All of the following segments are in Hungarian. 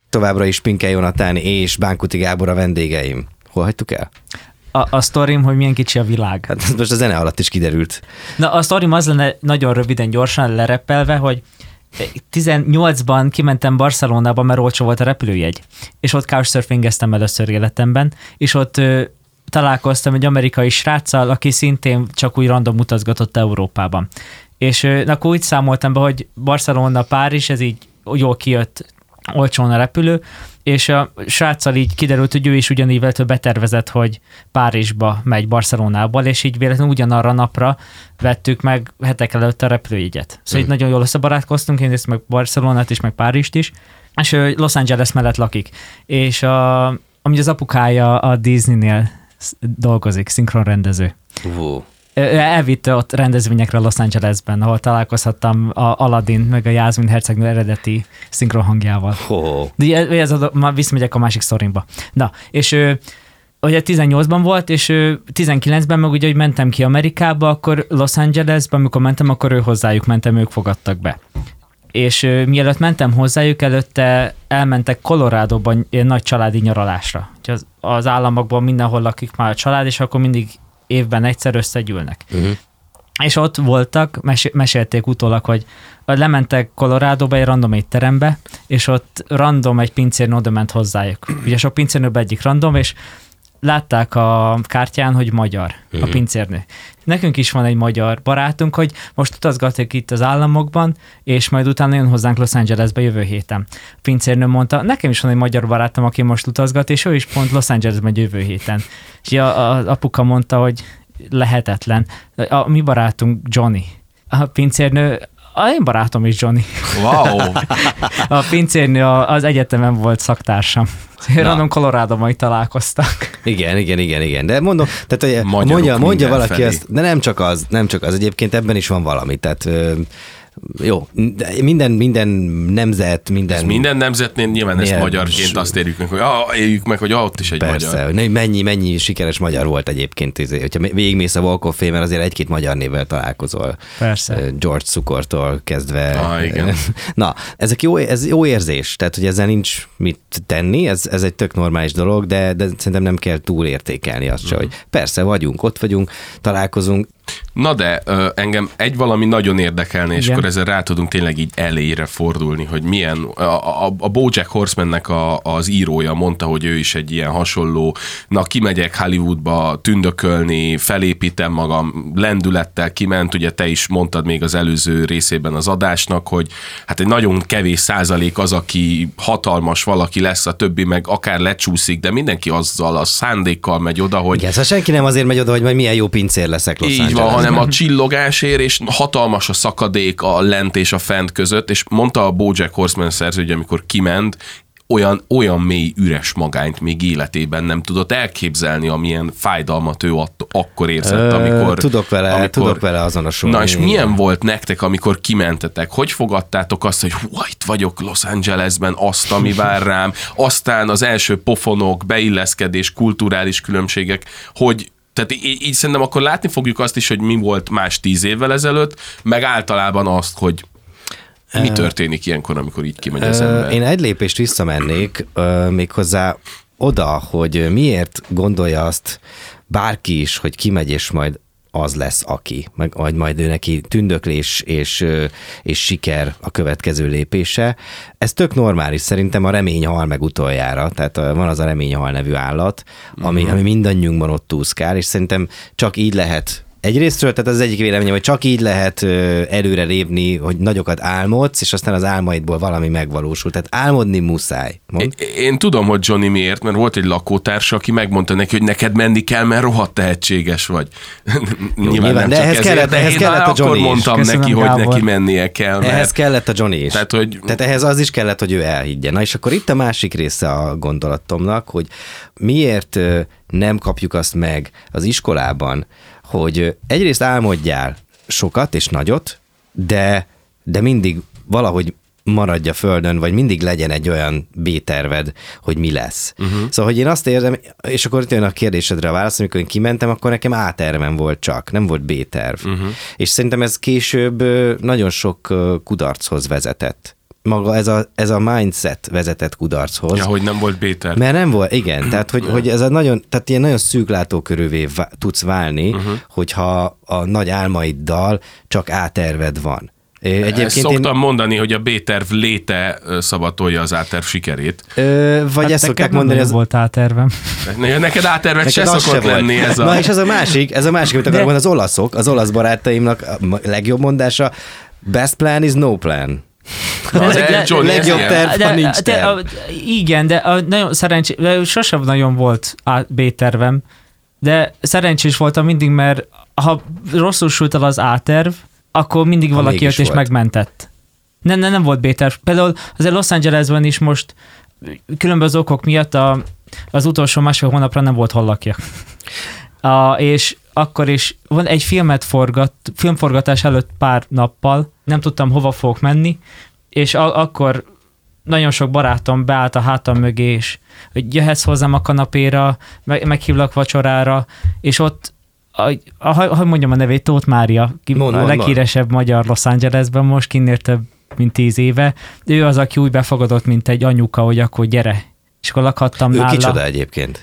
továbbra is Pinkel Jonatán és Bánkuti Gábor a vendégeim. Hol hagytuk el? A sztorim, hogy milyen kicsi a világ. Hát ez most a zene alatt is kiderült. Na, a sztorim az lenne nagyon röviden, gyorsan lereppelve, hogy 18-ban kimentem Barcelonába, mert olcsó volt a repülőjegy. És ott couchsurfingeztem először életemben, és ott találkoztam egy amerikai sráccal, aki szintén csak úgy random utazgatott Európában. És akkor úgy számoltam be, hogy Barcelona, Párizs, ez így jól kijött olcsón a repülő, és a sráccal így kiderült, hogy ő is ugyanígy véletlenül betervezett, hogy Párizsba megy Barcelonából, és így véletlenül ugyanarra napra vettük meg hetek előtt a repülőjegyet. Szóval így nagyon jól összebarátkoztunk, én néztem meg Barcelonát is, meg Párizst is, és ő Los Angeles mellett lakik. És amúgy az apukája a Disneynél dolgozik, szinkronrendező. Elvitte ott rendezvényekre Los Angelesben, ahol találkozhattam a Aladdin, meg a Jászmin hercegnő eredeti szinkronhangjával. De ez már visszamegyek a másik sztorimba. Na, és ugye 18-ban volt, és 19-ben meg ugye, hogy mentem ki Amerikába, akkor Los Angelesben, amikor mentem, akkor hozzájuk mentem, ők fogadtak be. És mielőtt mentem hozzájuk, előtte elmentek Coloradoban ilyen nagy családi nyaralásra. Az államokban mindenhol lakik már a család, és akkor mindig évben egyszer összegyűlnek. És ott voltak, mesélték utólag, hogy lementek Coloradoba egy random étterembe, és ott random egy pincérnő oda ment hozzájuk. Ugye sok pincérnőben egyik random, és látták a kártyán, hogy magyar a pincérnő. Nekünk is van egy magyar barátunk, hogy most utazgatok itt az államokban, és majd utána jön hozzánk Los Angelesbe jövő héten. A pincérnő mondta, nekem is van egy magyar barátom, aki most utazgat, és ő is pont Los Angelesben jövő héten. És az apuka mondta, hogy lehetetlen. A mi barátunk Johnny. A pincérnő, én barátom is Johnny. Wow! A pincérnő az egyetemen volt szaktársam. Random Colorado-ban majd találkoztak. Igen. De mondom, tehát mondja valaki ezt, de nem csak az. Egyébként ebben is van valami, tehát jó, minden nemzet, minden nemzetnél nyilván ezt magyarként azt éljük meg, hogy ott is egy persze, magyar. Mennyi sikeres magyar volt egyébként, hogyha végigmész a Walk of Fame-en, azért egy-két magyar névvel találkozol. Persze. George Cukortól kezdve. Igen. Na, ez jó érzés, tehát hogy ezzel nincs mit tenni, ez egy tök normális dolog, de szerintem nem kell túlértékelni azt se, hogy persze vagyunk, ott vagyunk, találkozunk. Na de engem egy valami nagyon érdekelne, és akkor ezzel rá tudunk tényleg így elére fordulni, hogy milyen, a BoJack Horsemannek az írója mondta, hogy ő is egy ilyen hasonló, kimegyek Hollywoodba tündökölni, felépítem magam, lendülettel kiment, ugye te is mondtad még az előző részében az adásnak, hogy hát egy nagyon kevés százalék az, aki hatalmas valaki lesz, a többi meg akár lecsúszik, de mindenki azzal a szándékkal megy oda, hogy... Igen, szóval senki nem azért megy oda, hogy majd milyen jó pincér leszek Los Angelesben. Hanem a csillogásért, és hatalmas a szakadék a lent és a fent között, és mondta a BoJack Horseman szerző, hogy amikor kiment, olyan mély üres magányt még életében nem tudott elképzelni, amilyen fájdalmat ő akkor érzett, amikor... Tudok vele azonosulni. Na és milyen volt nektek, amikor kimentetek? Hogy fogadtátok azt, hogy itt vagyok Los Angelesben, azt, ami vár rám, aztán az első pofonok, beilleszkedés, kulturális különbségek, hogy tehát így szerintem akkor látni fogjuk azt is, hogy mi volt más 10 évvel ezelőtt, meg általában azt, hogy mi történik ilyenkor, amikor így kimegy az ember. Én egy lépést visszamennék méghozzá oda, hogy miért gondolja azt bárki is, hogy kimegy és majd az lesz aki, vagy majd ő neki tündöklés és siker a következő lépése. Ez tök normális, szerintem a remény hal meg utoljára, tehát van az a remény hal nevű állat, ami mindannyiunkban ott úszkál, és szerintem csak így lehet egyrésztről, tehát az egyik véleményem, hogy csak így lehet előre lépni, hogy nagyokat álmodsz, és aztán az álmaidból valami megvalósul. Tehát álmodni muszáj. Én tudom, hogy Johnny miért, mert volt egy lakótársa, aki megmondta neki, hogy neked menni kell, mert rohadt tehetséges vagy. Nyilván nem de csak ehhez kellett a Johnny akkor mondtam Köszönöm, neki, Gábor. hogy neki mennie kell. Ehhez kellett a Johnny is. Tehát ehhez az is kellett, hogy ő elhiggyen. Na és akkor itt a másik része a gondolatomnak, hogy miért nem kapjuk azt meg az iskolában, hogy egyrészt álmodjál sokat és nagyot, de mindig valahogy maradj a földön, vagy mindig legyen egy olyan B-terved, hogy mi lesz. Szóval, hogy én azt érzem, és akkor itt jön a kérdésedre a válasz, amikor én kimentem, akkor nekem A-tervem volt csak, nem volt B-terv. És szerintem ez később nagyon sok kudarchoz vezetett. maga ez a mindset vezetett kudarchoz. Ja, hogy nem volt B-terv. Mert nem volt, igen, tehát hogy ez tehát ilyen nagyon szűk látókörűvé tudsz válni, hogyha a nagy álmaiddal csak A-terved van. Ezt szoktam mondani, hogy a B-terv léte szavatolja az A-terv sikerét. Vagy hát ezt szokták mondani, ez volt A-tervem. Neked A-terved se szokott lenni ez a... Na és ez a másik, amit akarok mondani, az olasz barátaimnak a legjobb mondása, best plan is no plan. Legjobb terv, ha nincs terv. Igen, de nagyon sosem nagyon volt B-tervem, de szerencsés voltam mindig, mert ha rosszul sült el az A-terv, akkor mindig valaki jött és megmentett. Nem volt B-terv. Például azért Los Angelesben is most különböző okok miatt az utolsó másfél hónapra nem volt hol lakjak. És akkor is van egy filmforgatás előtt pár nappal, nem tudtam hova fogok menni, és akkor nagyon sok barátom beállt a hátam mögé, és hogy jöhetsz hozzám a kanapéra, meghívlak vacsorára, és ott hogy mondjam a nevét, Tóth Mária, a leghíresebb magyar Los Angelesben, most kinnél több mint 10 éve. Ő az, aki úgy befogadott, mint egy anyuka, hogy akkor gyere. És akkor lakhattam nála. Ő kicsoda egyébként?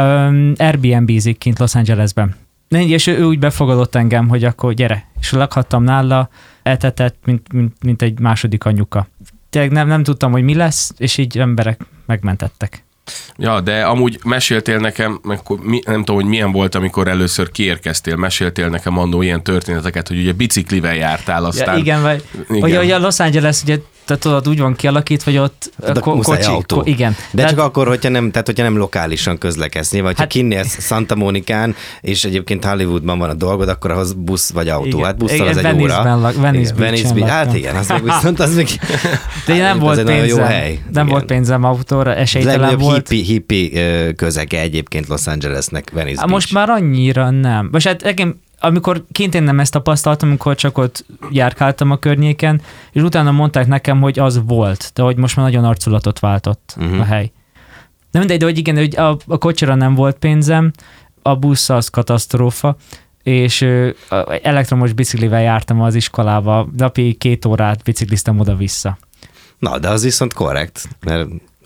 Airbnb-zik kint Los Angelesben. És ő úgy befogadott engem, hogy akkor gyere. És lakhattam nála, etetett, mint egy második anyuka. Tényleg nem tudtam, hogy mi lesz, és így emberek megmentettek. Ja, de amúgy meséltél nekem, nem tudom, hogy milyen volt, amikor először kiérkeztél, meséltél nekem annó ilyen történeteket, hogy ugye biciklivel jártál, aztán... Ja, igen, vagy a Los Angeles, ugye tudod, úgy van kialakítva, hogy ott kocsi. Igen. De csak akkor, hogyha nem lokálisan közlekedsz. Vagy ha kinnélsz Santa Monicán, és egyébként Hollywoodban van a dolgod, akkor ahhoz busz vagy autó. Igen. Hát busszal az egy óra. Venice Beach. Hát igen, az még viszont az még... De nem volt pénzem. Nem volt pénzem autóra, esélytelen volt. Hippi közege egyébként Los Angelesnek Venice Beach. Most már annyira nem. Most hát amikor kint én nem ezt tapasztaltam, amikor csak ott járkáltam a környéken, és utána mondták nekem, hogy az volt, de hogy most már nagyon arculatot váltott a hely. De mindegy, de hogy igen, hogy a kocsira nem volt pénzem, a busz az katasztrófa, és elektromos biciklivel jártam az iskolába, napi 2 órát bicikliztem oda-vissza. Na, de az viszont korrekt, mert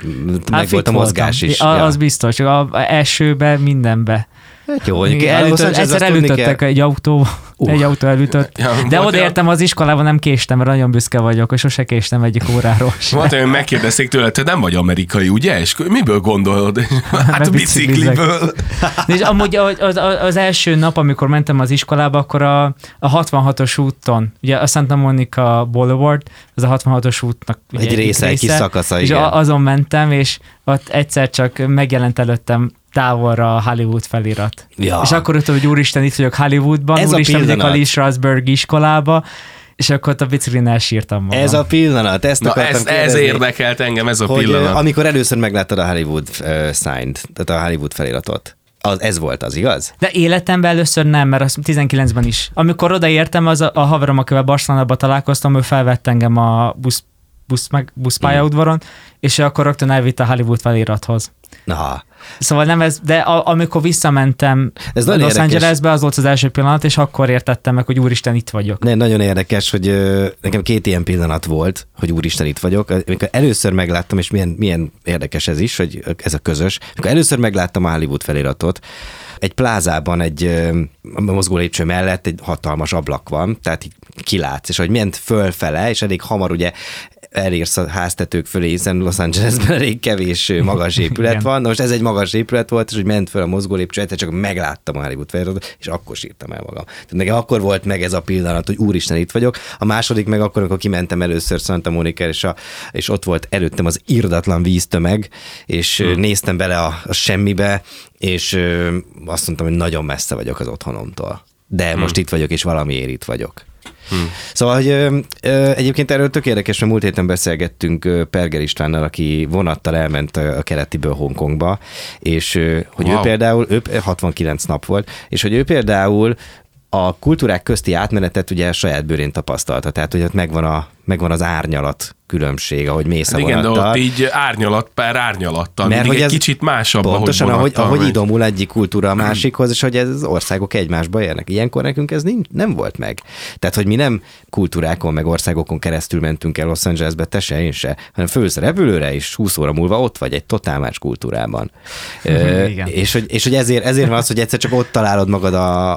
meg volt a mozgás is. Az biztos, esőbe, mindenbe. Hát jó, egyszer elütöttek egy autó elütött. Ja, de odaértem az iskolában, nem késtem, mert nagyon büszke vagyok, és sose késtem egyik óráról. Volt, hogy megkérdezték tőle, te nem vagy amerikai, ugye? És miből gondolod? Hát a bicikliből. És amúgy az első nap, amikor mentem az iskolába, akkor a 66-os úton, ugye a Santa Monica Boulevard, az a 66-os útnak egy része, egy kis szakasza, és azon mentem, és ott egyszer csak megjelent előttem távolra a Hollywood felirat. Ja. És akkor ott, hogy úristen, itt vagyok Hollywoodban, úristen, megyek a Lee Strasberg iskolába, és akkor ott a biciklin elsírtam magam. Ez a pillanat, ezt akartam kérdezni. Ez érdekelt engem, ez a pillanat. Amikor először megláttad a Hollywood sign-t, tehát a Hollywood feliratot. Ez volt az, igaz? De életemben először nem, mert az 19-ben is. Amikor odaértem, az a haverom, akivel Barcelonába találkoztam, ő felvett engem a buszpályaudvaron, és akkor rögtön elvitt a Hollywood felirathoz. Na. Szóval nem ez, de amikor visszamentem Los Angelesbe, az volt az első pillanat, és akkor értettem meg, hogy úristen, itt vagyok. Nagyon érdekes, hogy nekem 2 ilyen pillanat volt, hogy úristen, itt vagyok. Amikor először megláttam, és milyen érdekes ez is, hogy ez a közös. Amikor először megláttam a Hollywood feliratot, egy plázában, egy mozgó lépcső mellett egy hatalmas ablak van, tehát így kilátsz, és hogy ment fölfele, és elég hamar ugye elérsz a háztetők fölé, hiszen Los Angelesben elég kevés magas épület van. Na most ez egy magas épület volt, és hogy ment föl a mozgó lépcső, egyszer csak megláttam a Hollywood feliratot, és akkor sírtam el magam. Tehát nekem akkor volt meg ez a pillanat, hogy úristen, itt vagyok. A második meg akkor, amikor kimentem először Santa Monica, és ott volt előttem az irdatlan víztömeg, és néztem bele a semmibe, és azt mondtam, hogy nagyon messze vagyok az otthonomtól. De most itt vagyok, és valamiért itt vagyok. Szóval, hogy egyébként erről tök érdekes, mert múlt héten beszélgettünk Perger Istvánnal, aki vonattal elment a keletiből Hongkongba, és hogy ő például, 69 nap volt, és hogy ő például a kultúrák közti átmenetet ugye saját bőrén tapasztalta, tehát hogy ott megvan az árnyalat különbség, ahogy mész a igen, vonattal. de ott így árnyalat per árnyalattal, mert mindig hogy egy kicsit másabb, pontosan, ahogy megy. idomul egyik kultúra a másikhoz, és hogy ez az országok egymásba érnek. Ilyenkor nekünk ez nem volt meg. Tehát, hogy mi nem kultúrákon, meg országokon keresztül mentünk el Los Angelesbe, te se, én se, hanem fölsz repülőre, és 20 óra múlva ott vagy egy totál más kultúrában. És hogy ezért van az, hogy egyszer csak ott találod magad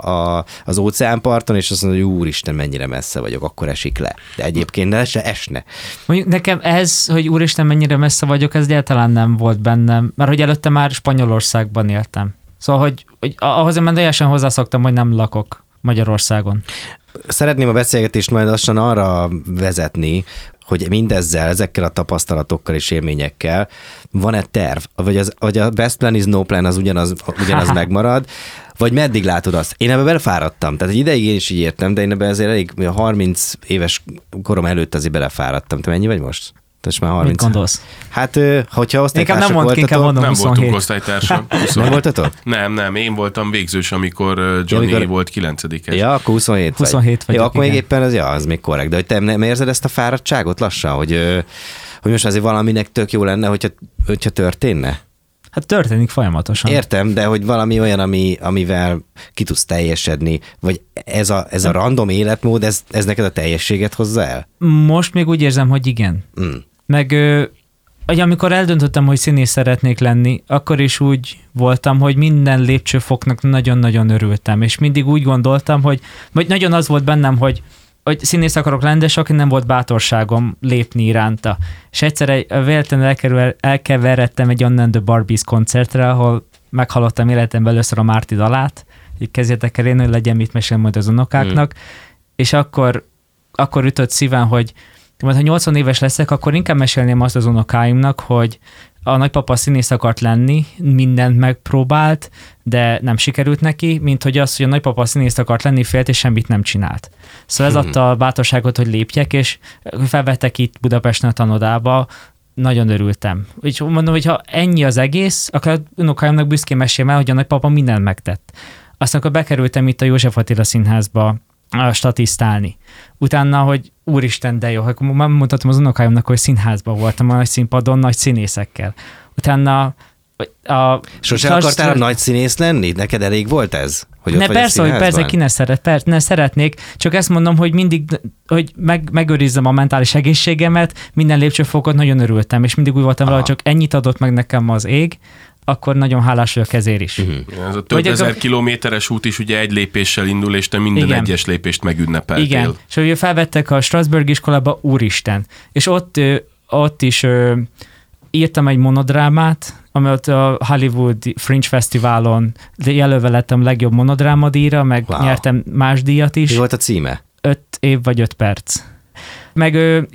az óceánparton, és azt mondod, hogy úristen, mennyire messze vagyok, akkor esik le. De egyébként de se esne. Mondjuk nekem ez, hogy úristen, mennyire messze vagyok, ez egyáltalán nem volt bennem, mert hogy előtte már Spanyolországban éltem. Szóval, hogy ahhoz én teljesen hozzászoktam, hogy nem lakok Magyarországon. Szeretném a beszélgetést majd lassan arra vezetni, hogy ezekkel a tapasztalatokkal és élményekkel van-e terv? Vagy a best plan is no plan, az ugyanaz megmarad? Vagy meddig látod azt? Én ebbe belefáradtam. Tehát egy ideig én is így értem, de én ebbe azért elég 30 éves korom előtt azért belefáradtam. Te mennyi vagy most? Most már 30. Mit gondolsz? Hát, hogyha osztálytársak voltatok... Nem voltunk osztálytársak. Nem voltatok? Nem, én voltam végzős, amikor Johnny volt 9-es. Ja, akkor 27 vagy. 27 vagy. Ja, akkor még éppen az még korrekt. De hogy te nem érzed ezt a fáradtságot lassan, hogy most azért valaminek tök jó lenne, hogyha történne? Hát történik folyamatosan. Értem, de hogy valami olyan, amivel ki tudsz teljesedni, vagy ez a random életmód, ez neked a teljességet hozza el? Most még úgy érzem, hogy igen. Meg amikor eldöntöttem, hogy színész szeretnék lenni, akkor is úgy voltam, hogy minden lépcsőfoknak nagyon-nagyon örültem, és mindig úgy gondoltam, vagy nagyon az volt bennem, hogy színész akarok lenni, de sokin nem volt bátorságom lépni iránta. És egyszer véletlenül elkeveredtem egy Anna and the Barbies koncertre, ahol meghallottam életemben először a Márti dalát, így kezdjetek el én, hogy legyen mit mesélni majd az unokáknak, és akkor ütött szívem, hogy majd ha 80 éves leszek, akkor inkább mesélném azt az unokáimnak, hogy a nagypapa színész akart lenni, mindent megpróbált, de nem sikerült neki, mint hogy az, hogy a nagypapa színész akart lenni, félt és semmit nem csinált. Szóval ez adta a bátorságot, hogy lépjek, és felvettek itt Budapesten a tanodába, nagyon örültem. Úgy mondom, hogy ha ennyi az egész, akkor a unokáimnak büszkén mesélem el, hogy a nagypapa mindent megtett. Aztán akkor bekerültem itt a József Attila Színházba statisztálni. Utána, hogy úristen, de jó, akkor már mutatom az unokáimnak, hogy színházban voltam a nagy színpadon, nagy színészekkel. Utána Sose akartál nagy színész lenni? Neked elég volt ez? Hogy ott persze, ki ne szeretnék, csak ezt mondom, hogy mindig, hogy megőrizzem a mentális egészségemet, minden lépcsőfokot nagyon örültem, és mindig úgy voltam vele, hogy csak ennyit adott meg nekem az ég, akkor nagyon hálás vagyok ezért is. Ez a több ezer kilométeres út is ugye egy lépéssel indul, és te minden egyes lépést megünnepeltél. Igen, és ugye felvettek a Strasbourg iskolába, úristen, és ott is írtam egy monodrámát, ami ott a Hollywood Fringe Fesztiválon jelölve lettem legjobb monodrámadíjra, meg nyertem más díjat is. Mi volt a címe? 5 év vagy 5 perc. Meg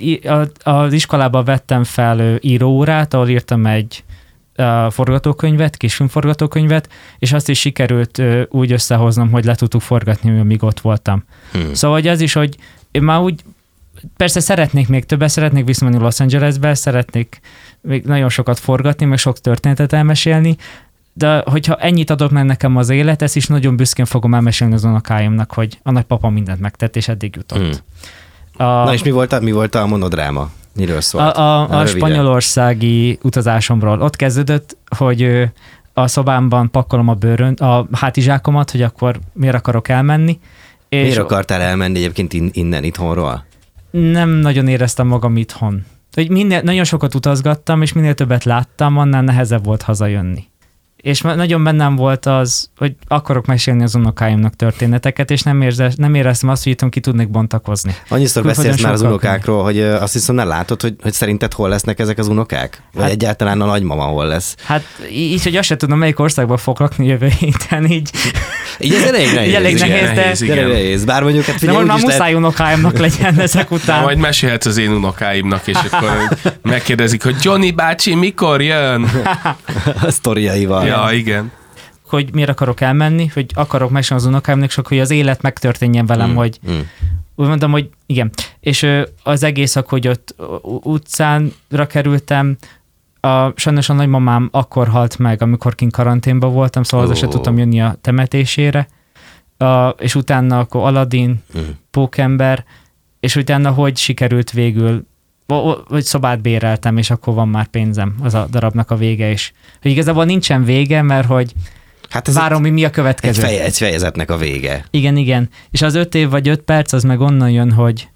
az iskolában vettem fel íróórát, ahol írtam egy forgatókönyvet, kisfilmforgatókönyvet, és azt is sikerült úgy összehoznom, hogy le tudtuk forgatni, amíg ott voltam. Szóval hogy ez is, hogy én már úgy, persze szeretnék még többet, szeretnék visszamenni Los Angelesbe, szeretnék még nagyon sokat forgatni, meg sok történetet elmesélni, de hogyha ennyit adok meg nekem az élet, ezt is nagyon büszkén fogom elmesélni az unokáimnak, hogy a nagypapa mindent megtett, és eddig jutott. Na és mi volt a monodráma? Miről szólt? A spanyolországi utazásomról. Ott kezdődött, hogy a szobámban pakolom a hátizsákomat, hogy akkor miért akarok elmenni. És miért akartál elmenni egyébként innen, itthonról? Nem nagyon éreztem magam itthon. Nagyon sokat utazgattam, és minél többet láttam, annál nehezebb volt hazajönni. És nagyon bennem volt az, hogy akarok mesélni az unokáimnak történeteket, és nem éreztem azt, hogy itthon ki tudnék bontakozni. Annyiszor beszélsz már az unokákról, hogy azt hiszem, nem látod, hogy szerinted hol lesznek ezek az unokák? Vagy egyáltalán a nagymama hol lesz? Hát így, hogy azt sem tudom, melyik országban fog lakni jövő héten, így. Így ez elég nehéz. Nehéz. Bár mondjuk, hát figyelj, de most már muszáj unokáimnak legyen ezek után. Majd mesélhetsz az én unokáimnak, és akkor megkérdezik, hogy Johnny bácsi mikor jön? A sztoriaival. Ja, igen. Hogy miért akarok elmenni, hogy akarok mesélni az unokáimnak, csak hogy az élet megtörténjen velem, hogy úgy mondom, hogy igen. És az egész, hogy ott utcánra kerültem, sajnos a nagymamám akkor halt meg, amikor kint karanténban voltam, szóval se tudtam jönni a temetésére, és utána akkor Aladdin, Pókember, és utána hogy sikerült végül vagy szobát béreltem, és akkor van már pénzem az a darabnak a vége is. Hogy igazából nincsen vége, mert hogy hát várom, mi a következő. Egy fejezetnek a vége. Igen. És az 5 év vagy 5 perc, az meg onnan jön, hogy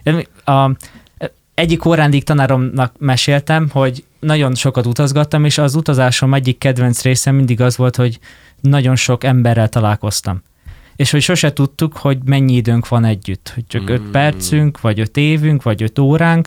egyik órándig tanáromnak meséltem, hogy nagyon sokat utazgattam, és az utazásom egyik kedvenc része mindig az volt, hogy nagyon sok emberrel találkoztam. És hogy sose tudtuk, hogy mennyi időnk van együtt. Hogy csak 5 percünk, vagy 5 évünk, vagy 5 óránk.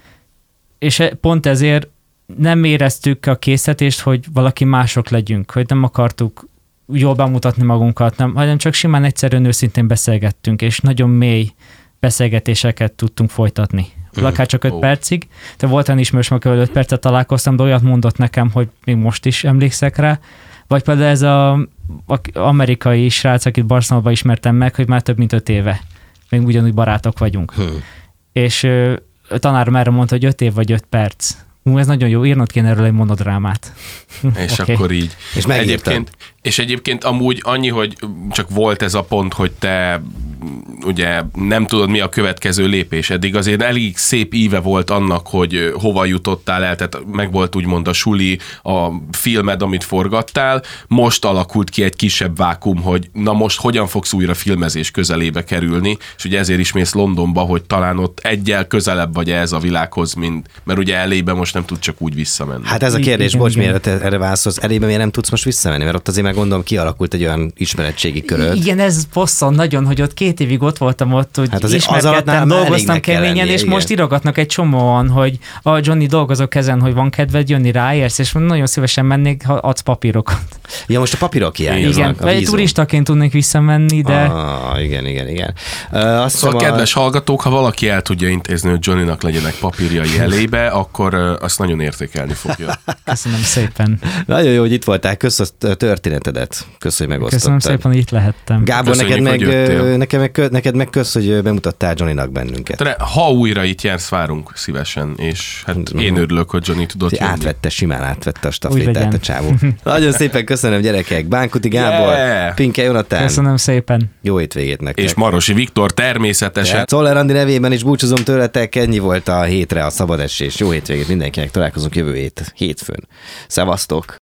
És pont ezért nem éreztük a készítést, hogy valaki mások legyünk, hogy nem akartuk jól bemutatni magunkat, hanem csak simán egyszerűen őszintén beszélgettünk, és nagyon mély beszélgetéseket tudtunk folytatni. Akár csak 5 percig. De volt olyan ismerős, akivel 5 percet találkoztam, de olyat mondott nekem, hogy még most is emlékszek rá. Vagy például ez az amerikai srác, akit Barcelonában ismertem meg, hogy már több mint 5 éve. Még ugyanúgy barátok vagyunk. És a tanárom erre mondta, hogy 5 év vagy 5 perc. Ez nagyon jó, írnod kéne erről egy monodrámát. És okay. Akkor így. És egyébként amúgy annyi, hogy csak volt ez a pont, hogy te ugye nem tudod, mi a következő lépés. Eddig azért elég szép íve volt annak, hogy hova jutottál el, tehát meg volt úgymond a suli, a filmed, amit forgattál. Most alakult ki egy kisebb vákum, hogy na most hogyan fogsz újra filmezés közelébe kerülni, és ugye ezért is mész Londonba, hogy talán ott egyel közelebb vagy ez a világhoz, mert ugye elébe most nem tud csak úgy visszamenni. Hát ez a kérdés, bocs, miért erre válaszolsz, elébe miért nem tudsz most visszamenni, mert ott azért meg gondolom kialakult egy olyan ismeretségi köröd. Igen, ez bosszant nagyon, hogy ott 2 évig ott voltam ott, hogy hát ismerkedtem, dolgoztam keményen, és igen. Most írogatnak egy csomóan, hogy Johnny, dolgozok ezen, hogy van kedved jönni, ráérsz, és nagyon szívesen mennék, ha adsz papírokat. Ja, most a papírok hiányoznak. Igen, egy turistaként tudnék visszamenni, de... Igen. Szóval kedves hallgatók, ha valaki el tudja intézni, hogy Johnnynak legyenek papírjai elébe, akkor azt nagyon értékelni fogja. Köszönöm szépen. Nagyon jó, hogy itt voltál. Köszönöm a történetedet. Köszönöm, hogy megosztottad. Köszönöm szépen, hogy itt lehettem. Gábor, neked meg kösz, hogy bemutattál Johnnynak bennünket. Ha újra itt jársz, várunk szívesen, és hát én örülök, hogy Johnny tudott jönni. Simán átvette a stafétát a csávó. Nagyon szépen köszönöm, gyerekek. Bánkuti Gábor, Pinke Jonatán. Köszönöm szépen. Jó hétvégét nektek. És Marosi Viktor természetesen. Czoller Andi nevében is búcsúzom tőletek, ennyi volt a hétre a szabadesés. Jó hétvégét mindenkinek, találkozunk jövő hétfőn. Szevasztok!